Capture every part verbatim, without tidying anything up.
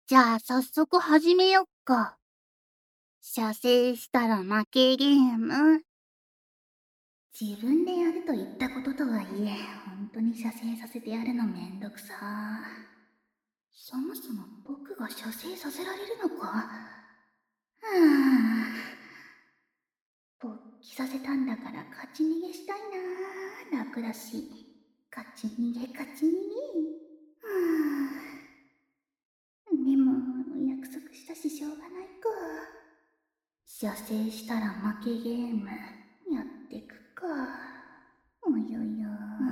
じゃあ早速始めよっか。射精したら負けゲーム。自分でやると言ったこととはいえ、本当に射精させてやるのめんどくさ。そもそも僕が射精させられるのか。はあ、勃起させたんだから勝ち逃げしたいな。楽だし。勝ち逃げ勝ち逃げ。はあ、でも約束したししょうがないか。射精したら負けゲームやってくか。およよ。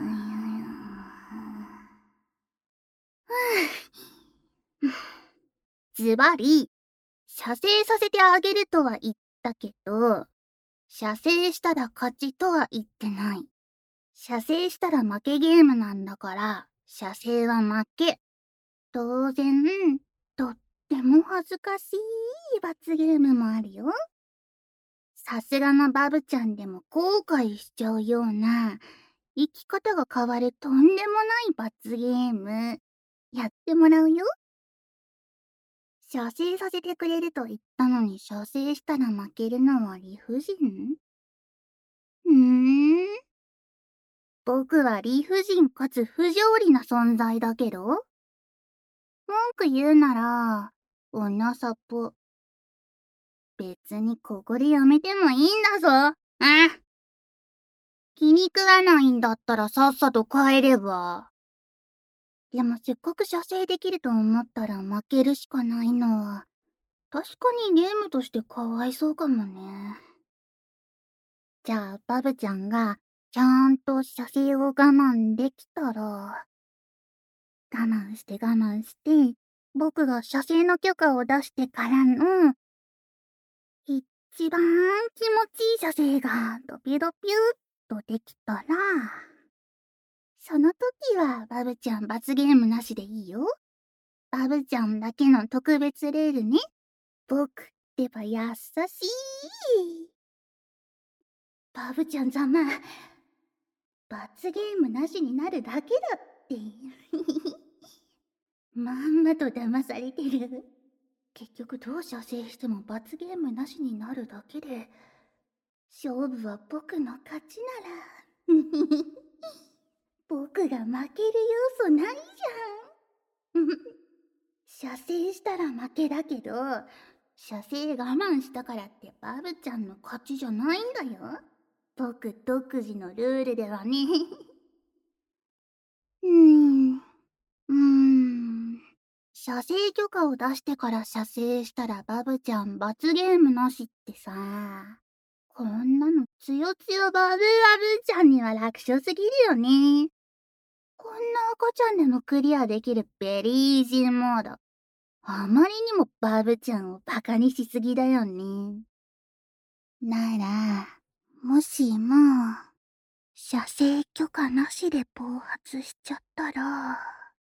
ズバリ、射精させてあげるとは言ったけど、射精したら勝ちとは言ってない。射精したら負けゲームなんだから、射精は負け。当然、とっても恥ずかしい罰ゲームもあるよ。さすがのバブちゃんでも後悔しちゃうような、生き方が変わるとんでもない罰ゲーム、やってもらうよ。射精させてくれると言ったのに射精したら負けるのは理不尽？うーん。僕は理不尽かつ不条理な存在だけど。文句言うなら、女サポ。別にここでやめてもいいんだぞ。ああ。気に食わないんだったらさっさと帰れば。でもせっかく射精できると思ったら負けるしかないのは、確かにゲームとしてかわいそうかもね。じゃあバブちゃんがちゃんと射精を我慢できたら、我慢して我慢して、僕が射精の許可を出してからの、一番気持ちいい射精がドピュドピュっとできたら、その時はバブちゃん罰ゲームなしでいいよ。バブちゃんだけの特別ルールね。僕ってば優しい。バブちゃんざま、罰ゲームなしになるだけだって。まんまと騙されてる。結局どう射精しても罰ゲームなしになるだけで、勝負は僕の勝ちなら。僕が負ける要素ないじゃん。射精したら負けだけど、射精我慢したからってバブちゃんの勝ちじゃないんだよ。僕独自のルールではね。うーん、うーん。射精許可を出してから射精したらバブちゃん罰ゲームなしってさ。こんなのつよつよバブバブちゃんには楽勝すぎるよね。こんな赤ちゃんでもクリアできるベリーイージーモード。あまりにもバブちゃんをバカにしすぎだよね。なら、もしも、射精許可なしで暴発しちゃったら、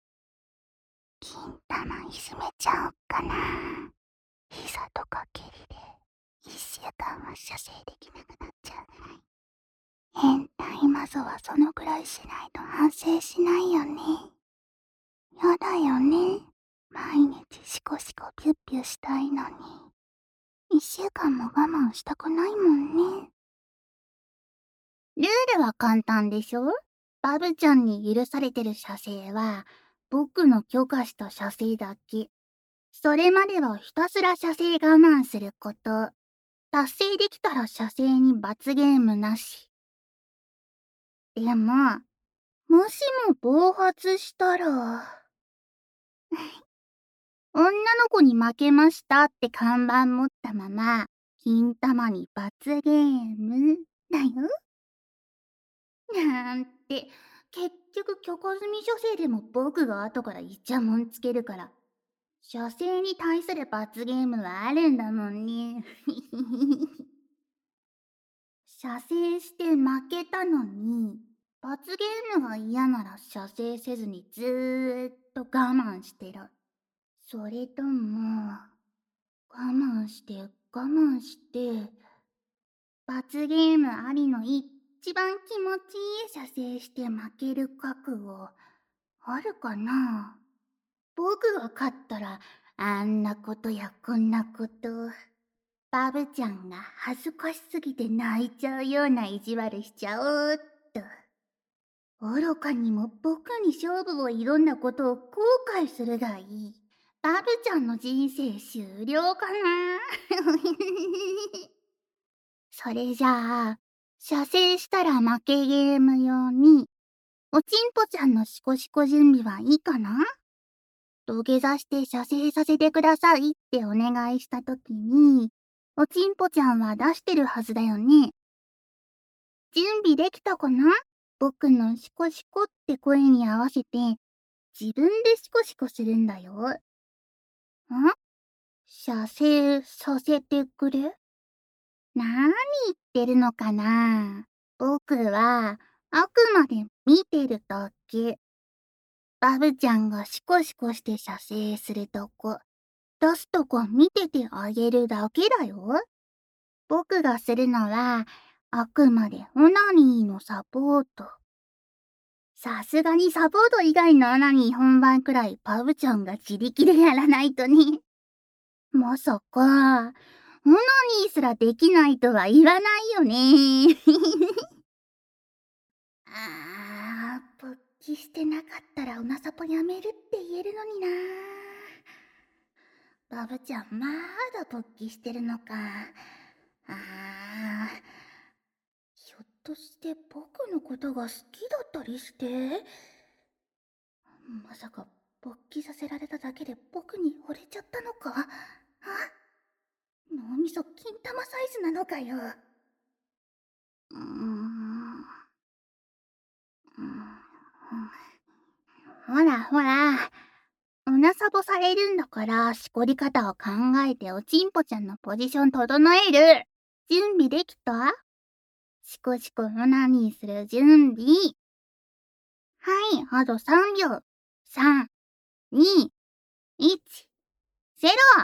金玉いじめちゃおっかな。膝とか蹴りで、一週間は射精できなくなっちゃうぐらい。変態マゾはそのぐらいしないと反省しないよね。やだよね。毎日シコシコピュッピュしたいのに。一週間も我慢したくないもんね。ルールは簡単でしょ？バブちゃんに許されてる射精は、僕の許可した射精だけ。それまではひたすら射精我慢すること。達成できたら射精に罰ゲームなし。でも、もしも暴発したら、女の子に負けましたって看板持ったまま、金玉に罰ゲームだよ。なんて、結局許可済み射精でも僕が後からイチャモンつけるから、射精に対する罰ゲームはあるんだもんね。射精して負けたのに、罰ゲームが嫌なら射精せずにずーっと我慢してる。それとも、我慢して我慢して、罰ゲームありの一番気持ちいい射精して負ける覚悟、あるかな？僕が勝ったらあんなことやこんなこと。バブちゃんが恥ずかしすぎて泣いちゃうような意地悪しちゃおうっと。愚かにも僕に勝負を挑んだことを後悔するがいい。バブちゃんの人生終了かな。それじゃあ、射精したら負けゲーム用に、おちんぽちゃんのシコシコ準備はいいかな？土下座して射精させてくださいってお願いしたときに、おちんぽちゃんは出してるはずだよね。準備できたかな？僕のシコシコって声に合わせて、自分でシコシコするんだよ。ん？射精させてくれ？なーに言ってるのかな？僕は、あくまで見てるだけ。バブちゃんがシコシコして射精するとこ、出すとこ見ててあげるだけだよ。僕がするのは、あくまでオナニーのサポート。さすがにサポート以外のオナニー本番くらいバブちゃんが自力でやらないとね。まさか、オナニーすらできないとは言わないよね。あー、勃起してなかったらおなさぽやめるって言えるのにな。バブちゃんまだ勃起してるのか。あー、ひょっとして僕のことが好きだったりして？まさか勃起させられただけで僕に惚れちゃったのか？あ、脳みそ金玉サイズなのかよ。うーん、うん、ほらほら、おなさぼされるんだから、しこり方を考えておちんぽちゃんのポジション整える。準備できた？しこしこオナニーする準備。はい、あとさんびょう。さん、に、いち、ゼロ。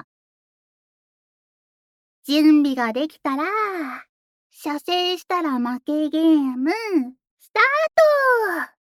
準備ができたら、射精したら負けゲーム、スタート！